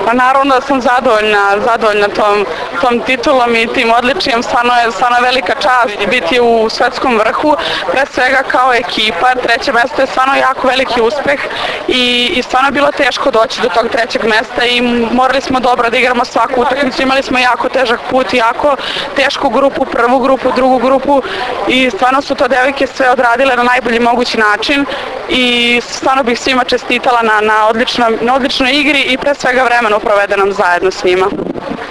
Pa naravno da sam zadovoljna tom titulom i tim odličjem, stvarno je velika čast biti u svetskom vrhu, pre svega kao ekipa, treće mesto je stvarno jako veliki uspeh i stvarno je bilo teško doći do tog trećeg mesta i morali smo dobro da igramo svaku utakmicu, imali smo jako težak put, jako tešku grupu, prvu grupu, drugu grupu i stvarno su to devojke sve odradile na najbolji mogući način i stvarno bih svima čestitala na odličnoj igri i pre svega vremenu provedenom zajedno s njima.